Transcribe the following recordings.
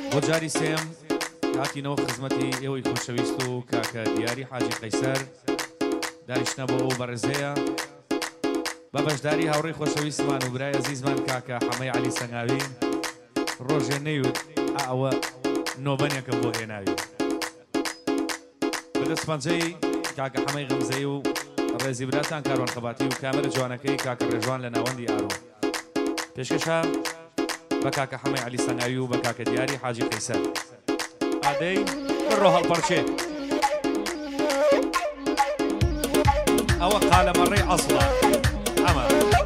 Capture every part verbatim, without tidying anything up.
بۆ جاری سێم هاتینەوە خزمەتی ئێوەی خۆشەویست و کاکە دیاری حاجی قەیسەر دانیشتە بۆ ئەو بەڕێزەیە بە بەشداری هاوڕێی خۆشەویستمان و برای عەزیزمان کاکە حەمەی عەلی سەنگاوی ڕۆژێ نەیوت ئەوە نۆبەنێکە بۆ هێناوی بەدەست پەنجەی کاکە حەمەی غەمزەی و ڕێزی براتان کاروان خەباتی و کامەرە جوانەکەی کاکە ڕێژوان لە ناوەندی ئارۆ پێشکەشە بە کاکە حەمەی عەلی سەنگاوی و بە کاکە دیاری حاجی قەیسەر ئادەی بڕۆ هەڵپەرچێ ئەوە قالەمەڕێی عەسڵە ئەمە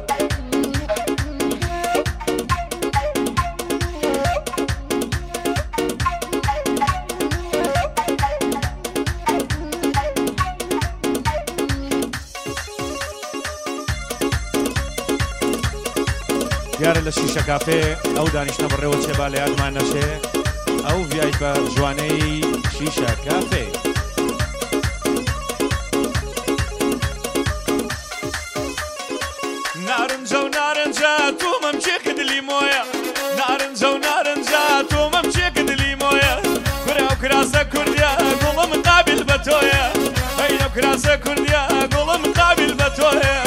دیارە لە شیشە کافێ ئەو دانیشتە بڕێوە چێبا لە یادمان نەشێ ئەو ڤیای بە جوانەی شیشە کافێ نارنجە و نارنجە توومەم چێکە دلی مۆیە نارنجە و نارنجە توومەم چێکە دلی مۆیە کورا و کراسە کوردیا گوڵم قابل بە تۆیە هەینە کراسە کوردیا گوڵم قابل بە تۆیە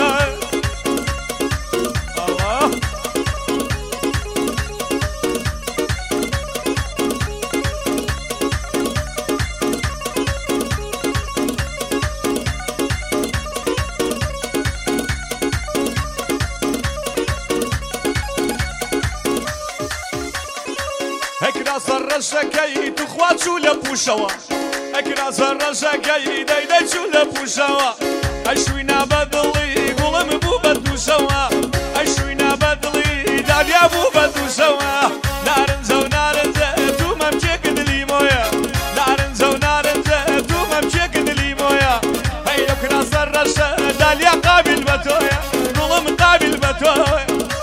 ڕەشەکەی توخوا چوو لە پوشەوە ئەکراسە ڕەشەکەی دەیدەی چوو لە پوشەوە ئەشوینا بە دڵی گوڵم بوو بە دووشەوە ئەشوینا بە دڵی دالیا بوو بە دووشەوە نارنجە و نارنجە توومەم چێکە دلی مۆیە نارنجە و نارنجە توومەم چێکە دلی مۆیە هەی لەو کراسە ڕەشە دالیا قابل بە تۆیە گوڵم قابل بە تۆیە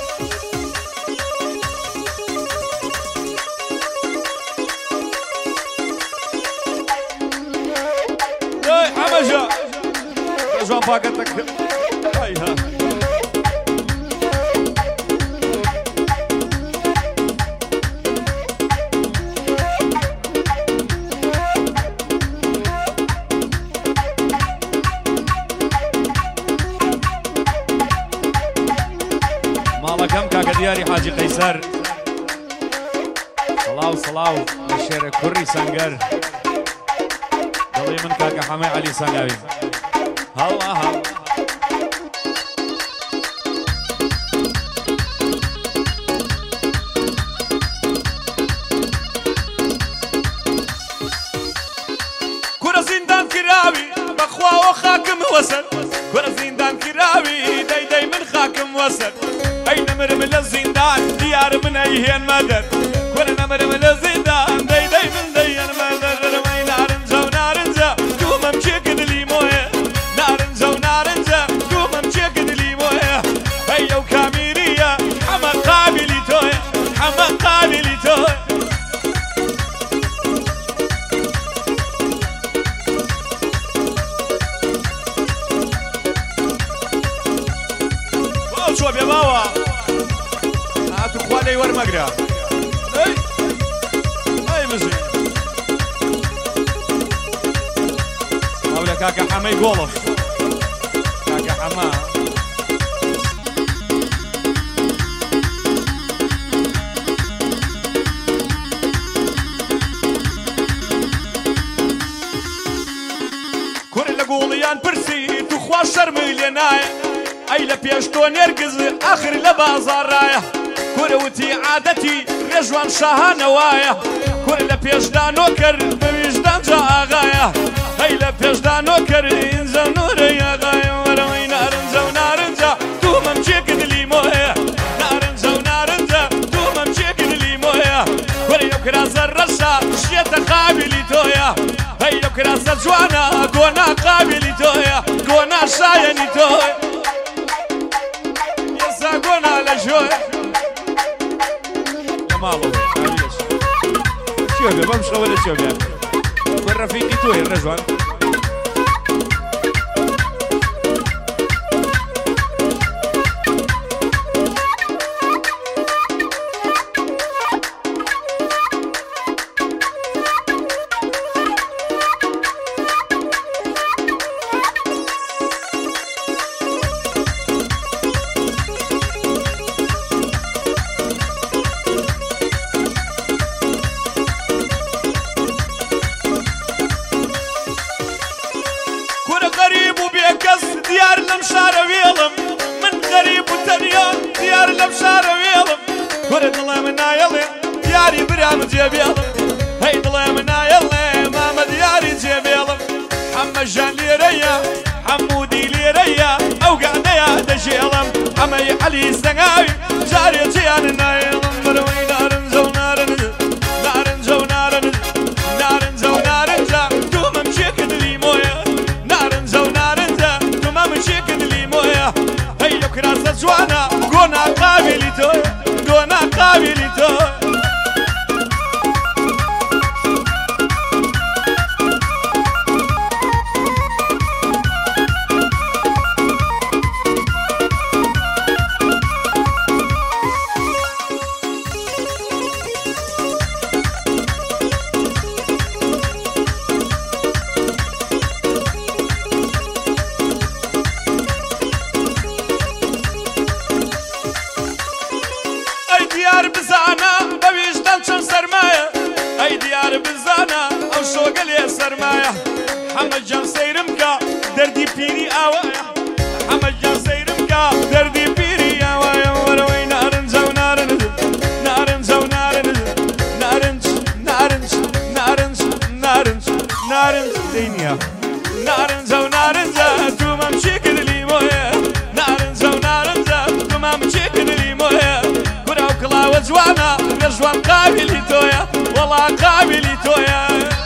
حمجة جوان باقتك هايها مالا كم كاكا دياري حاجي قيسر صلاو صلاو الشير كوري سانجر دڵی من کاکە حەمەی عەلی سەنگاوی هەڵا هەڵ کورە زیندان کراوی بەخواوە خاکم وەسەر کورە زیندان کراوی دەیدەی من خاکم وەسەر ئەی نەمرم لە زیندان دیار من ئەیهێن مەدەر کورە نەمرم لە زیندان دەیدەی من دەیهێن مەدەر شو يا بابا هاتوا خوالي ور مقرا اي اي مزي هاولا كاكا حما يقولف كاكا حما كور لقوليان برسي تخوا شرمي لناي ئەی لە پێش تۆ نێرگز ئاخر لە بازاڕایە کورەوتی عادەتی ڕێژوان شاهانەوایە کور لە پێشدا نۆکەر بە ویژدان جا ئاغایە ئەی لە پێشدا نۆکەر ئینجە نورەی ئاغایە وەرەوەی نارنجە و نارنجە توومەم چێکە دلی مۆیە نارنجە و نارنجە توومەم چێکە دلی مۆیە کوری لەو کراسە ڕەشە شێتە قابلی تۆیە ئەی لەو کراسە جوانە گۆنا قابلی تۆیە گۆنا شایەنی تۆیە گۆنا لە ژۆی ماڵەوە چێ بێ بەم شەوە لە چێ بێ وە ڕەفیقی تۆی ڕێژوان دڵێ منایەڵێ دیاری برام جێبێڵم هەی دڵێ منایەڵێ مامە دیاری جێبێڵم حەمە ژان لێرەیە حەموودی لێرەیە ئەو گەعدەیە دەژێڵم ئەمەی عەلی سەنگاوی جارێکیان نایەڵم بەرەوەی نارنجە و نارنجە نارنجە و نارنجە نارنجە و نارنجە دوومەم چێکرد لیمۆیە نارنجە و نارنجە دوومەم چێکرد لیمۆیە هەی لەو کراسە جوانە گۆنا قابلی تۆیە گۆنا قابلی تۆیە دیار بزانە بەویژدان چەند سەرمایە ئەی دیار بزانە ئەو شۆگە لێ سەرمایە حەمە جان سەیرم کە دەردی پیری ئاوایە حەمە جان سەیرم کە دەردی پیری ئاوایە وەرەوەی نارنجە و نارنج نارنجە و نارنج نارنج نارنج نارنج نارنج نارنج دەینە نارنجە و نارنجە توومەم چی کرد لیمۆیە نارنجە و نارنجە توومەم چی کرد لیمۆیە کڵاوە جوانە لە ژوان قابلی تۆیە وەڵا قابلی تۆیە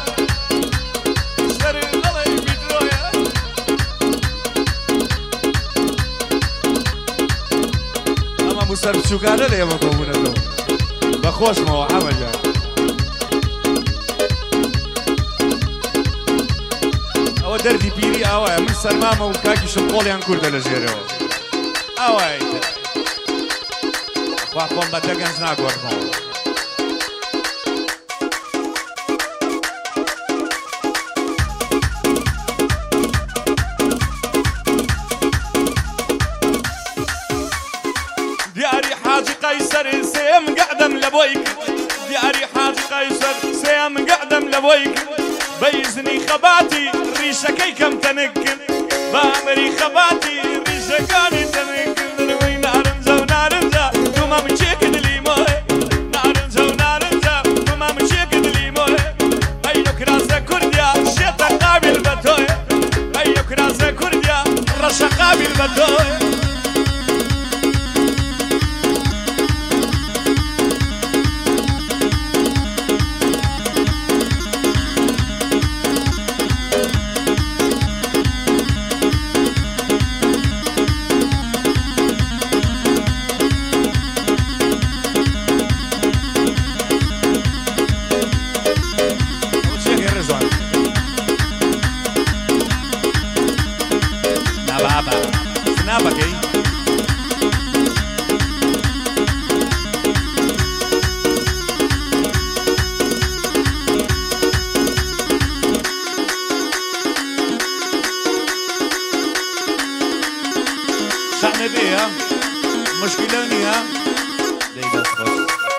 ئەمە موسەر بچووکانە لە ئێمە کۆبوونەتەوە بەخۆشمەوە حەمەجان ئەوە دەردی پیری ئاوایە من سەرمامە و کاکیشم قۆڵیان کوردە لە ژێرەوە ئاوای خوا خۆم بە دەگەنج ناگۆڕمەوە دیاری حاجی قەیسەر سێم گەعدەم لە بۆی کرد دیاری حاجی قەیسەر سێم گەعدەم لە بۆی کرد بە ئیزنی خەباتی ڕیشەکەی کەم تەنک کرد بە ئەمری خەباتی ڕیشەکانی تەنک کرد دەرەوەی نارنجە و نارنجە توومەم چێکرد لیمۆیە نارنجە و نارنجە توومەم چێکرد لیمۆیە ئەی لەو کراسە کوردیا شێتە قابل بە تۆیە ئەی لەو کراسە کوردیا ڕەشە قابل بە تۆیە نابەکەی شەعنە بێە مشکلە نییە دەی دەست خۆش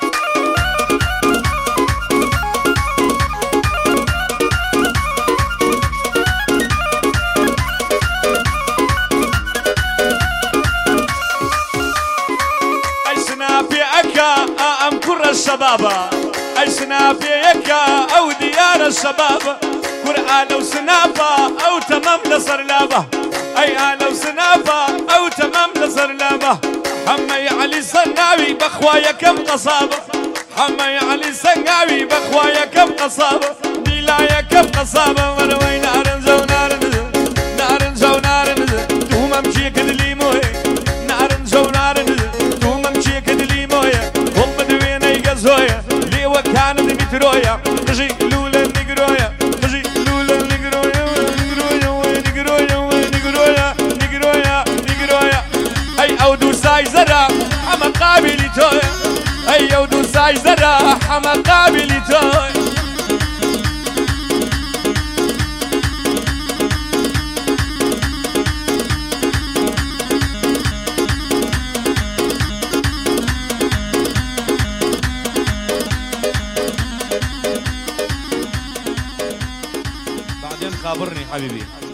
ئەم کوڕە شەبابە ئەی سناپێیەکە ئەو دیارە شەبابە کوڕ ئالەو سناپە ئەو تەمەم لەسەر لابە ئەی ئالەو سناپە ئەو تەمەم لەسەر لابە حەمەی عەلی سەنگاوی بەخوا یەکەم قەسابە حەمەی عەلی سەنگاوی بەخوا یەکەم قەسابە دیلا یەکەم قەسابە وەرەوەی نارنجە و نارنجە نارنجە و نارنجە توومەم چێکرد لیمۆیە نارنجە و نارنجە توومەم چێکرد لیمۆیە زۆیە لێوەکانت میترۆیە قژی لولە نیگرۆیە قژی لولە نیگرۆیە نیگرۆیە نیگرۆیە نیگرۆیە نیگرۆیە نیگرۆیە ئەی ئەو دوو سای زەرە حەمە قابلی تۆیە ئەی ئەو دوو سای زەرە حەمە قابلی تۆیە خابرني حبيبي.